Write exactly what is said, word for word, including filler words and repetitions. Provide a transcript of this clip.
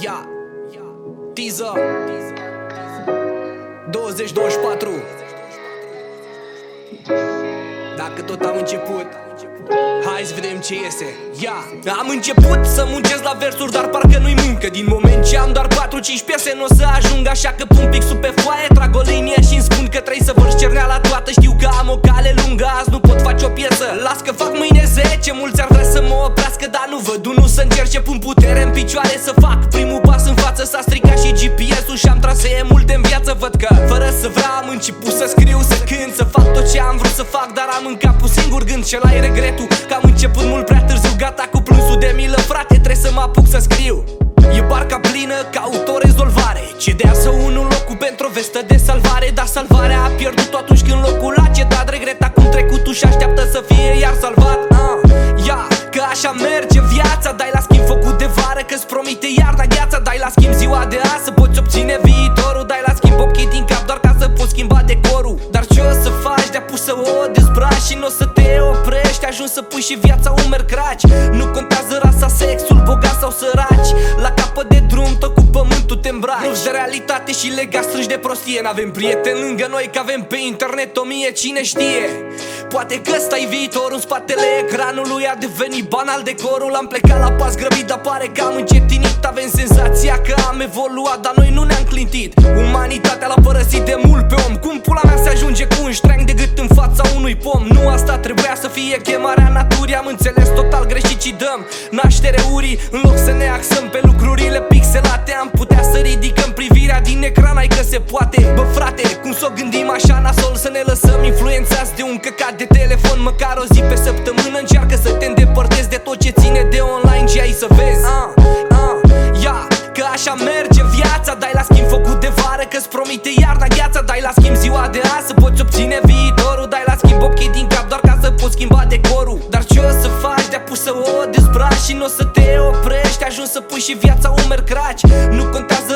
Ia Teaser douăzeci douăzeci și patru. Dacă tot am început, hai să vedem ce iese. Ia Am început să muncesc la versuri, dar parcă nu-i muncă. Din moment ce am doar patru cinci piese, n-o să ajung, așa că pun pixul pe foaie, trag o linie și-mi spun că trebuie să vârși cerneala toată. Știu că am o cale lungă, azi nu pot face o piesă. Las că fac mâine zece, mulți ar vrea să mă oprească, dar nu văd unul să încerce. Pun putere în picioare să fac primul pas în față. S-a stricat și G P S-ul și am trasee multe în viață. Văd că fără să vreau am început să scriu, să cânt, să fac tot ce am vrut să fac, dar am în cap un singur gând și ăla-i regretul că am început mult prea târziu. Gata cu plânsul de milă, frate, trebuie să mă apuc să scriu. E barca plină, caut o rezolvare. Cedează unul locul pentru o vestă de salvare, dar salvarea a pierdut atunci când locul a cedat. Regreta cum trecutul și așteaptă să fie iar salvat. uh, Ia, că așa merge viața. Dai la schimb focul de vară, că-ți promite iarna gheața. Dai la schimb ziua de azi să poți obține viitorul. Dai la schimb ochii din cap doar ca să poți schimba decorul. Dar ce o să faci de-a pus să o dezbraci și n-o să te oprești, ajungi să pui și viața umeri craci. Nu contează rasa, sexul, bogat sau săraci, la capăt de drum tot cu pământul te îmbraci. Ruși de realitate și legați strângi de prostie. N-avem prieteni lângă noi, că avem pe internet o mie, cine știe. Poate că ăsta-i viitorul, în spatele ecranului a devenit banal decorul. Am plecat la pas grăbit, dar pare că am încetinit. Avem senzația că am evoluat, dar noi nu ne-am clintit. Umanitatea l-a părăsit de mult pe om. Cum pula mea se ajunge cu un ștreang de gât în fața unui pom? Nu asta trebuia să fie chemarea naturii. Am înțeles total greșit și dăm naștere urii. În loc să ne axăm pe lucrurile pixelate, am putea să ridicăm privirea din ecran, ai că se poate. Bă frate, cum s-o gândim așa nasol, să ne lăsăm influențați de un căcat de telefon măcar o zi pe săptămână? Încearcă să te îndepărtezi de tot ce ține de online și ai să vezi. uh, uh, Ia, că așa merge viața. Dai la schimb focul de vară, că-ți promite iarna gheața. Dai la schimb ziua de azi să poți obține viitorul. Dai la schimb ochii din cap doar ca să poți schimba decorul. Dar ce o să faci de-a pus să o dezbraci și n-o să te oprești, ajungi să pui și viața umeri craci. Nu contează